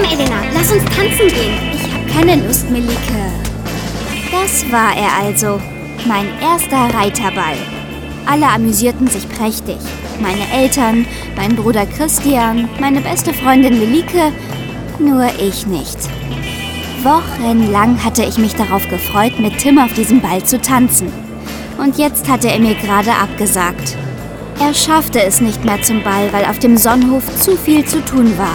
Elena, lass uns tanzen gehen. Ich habe keine Lust, Melike. Das war er also, mein erster Reiterball. Alle amüsierten sich prächtig. Meine Eltern, mein Bruder Christian, meine beste Freundin Melike, nur ich nicht. Wochenlang hatte ich mich darauf gefreut, mit Tim auf diesem Ball zu tanzen. Und jetzt hatte er mir gerade abgesagt. Er schaffte es nicht mehr zum Ball, weil auf dem Sonnenhof zu viel zu tun war.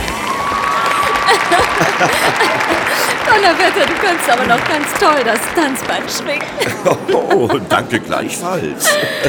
Donnerwetter, du kannst aber noch ganz toll das Tanzbein schwingen. Oh, danke gleichfalls.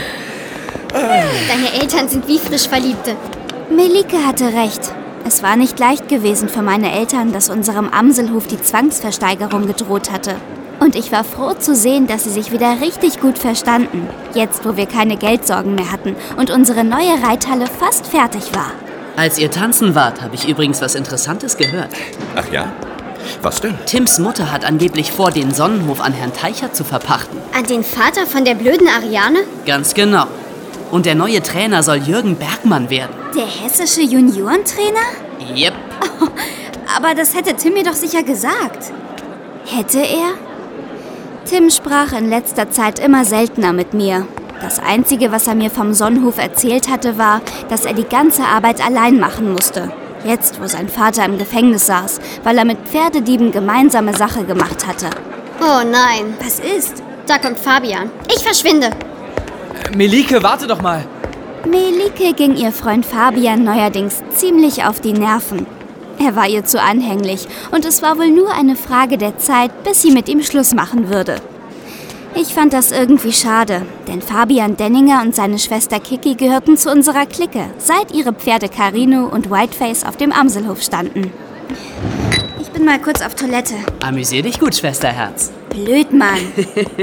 Deine Eltern sind wie frisch Verliebte. Melike hatte recht. Es war nicht leicht gewesen für meine Eltern, dass unserem Amselhof die Zwangsversteigerung gedroht hatte. Und ich war froh zu sehen, dass sie sich wieder richtig gut verstanden. Jetzt, wo wir keine Geldsorgen mehr hatten und unsere neue Reithalle fast fertig war. Als ihr tanzen wart, habe ich übrigens was Interessantes gehört. Ach ja? Was denn? Tims Mutter hat angeblich vor, den Sonnenhof an Herrn Teicher zu verpachten. An den Vater von der blöden Ariane? Ganz genau. Und der neue Trainer soll Jürgen Bergmann werden. Der hessische Juniorentrainer? Yep. Oh, aber das hätte Tim mir doch sicher gesagt. Hätte er? Tim sprach in letzter Zeit immer seltener mit mir. Das Einzige, was er mir vom Sonnenhof erzählt hatte, war, dass er die ganze Arbeit allein machen musste. Jetzt, wo sein Vater im Gefängnis saß, weil er mit Pferdedieben gemeinsame Sache gemacht hatte. Oh nein. Was ist? Da kommt Fabian. Ich verschwinde. Melike, warte doch mal. Melike ging ihr Freund Fabian neuerdings ziemlich auf die Nerven. Er war ihr zu anhänglich und es war wohl nur eine Frage der Zeit, bis sie mit ihm Schluss machen würde. Ich fand das irgendwie schade, denn Fabian Denninger und seine Schwester Kiki gehörten zu unserer Clique, seit ihre Pferde Carino und Whiteface auf dem Amselhof standen. Ich bin mal kurz auf Toilette. Amüsier dich gut, Schwesterherz. Blöd, Mann.